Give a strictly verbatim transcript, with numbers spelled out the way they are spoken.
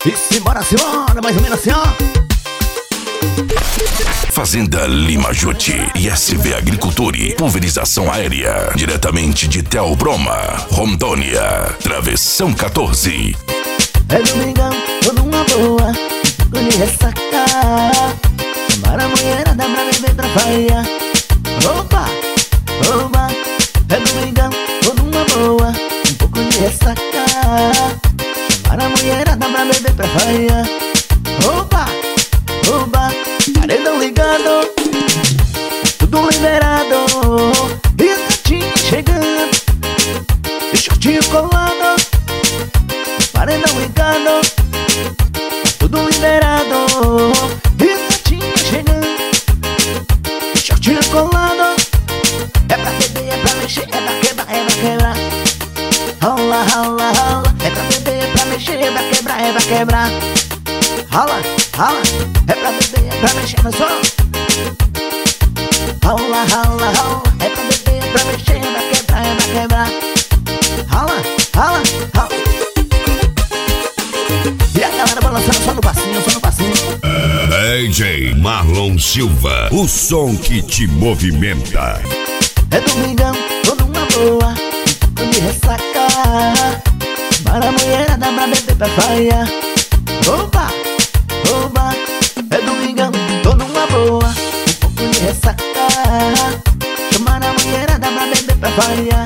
E simbora, simbora, mais ou menos assim, ó. Fazenda Lima Jutti e S V Agriculture, pulverização aérea, diretamente de Teobroma, Rondônia, Travessão quatorze. É domingão, tô numa boa, com de ressaca. Chamar a mulherada pra beber pra faia. Opa, opa. É domingão, tô numa boa, um pouco de ressaca. Chamar a mulherada pra beber pra faia. Opa, opa. Paredão ligado, tudo liberado. E a gatinha chegando, e shortinho colado. Paredão ligado, tudo liberado. E a gatinha chegando, e shortinho colado. É pra beber, é pra mexer, é pra quebrar, é pra quebrar. Rola, rola, rola. É pra beber, é pra mexer, é pra quebrar, é pra quebrar. Rola, rola. É pra beber, é pra mexer no som. Rola, rola, rola. É pra beber, é pra mexer, é pra quebrar, é pra quebrar. Rola, rola, rola. E a galera balançando só no passinho, só no passinho. D J Marlon Silva, o som que te movimenta. É domingão, tô numa boa, tô de ressaca. Para a mulherada pra beber pra faia. Opa, opa. É domingão, tô numa boa, um pouco de ressaca. Chamar a mulherada pra beber pra faia.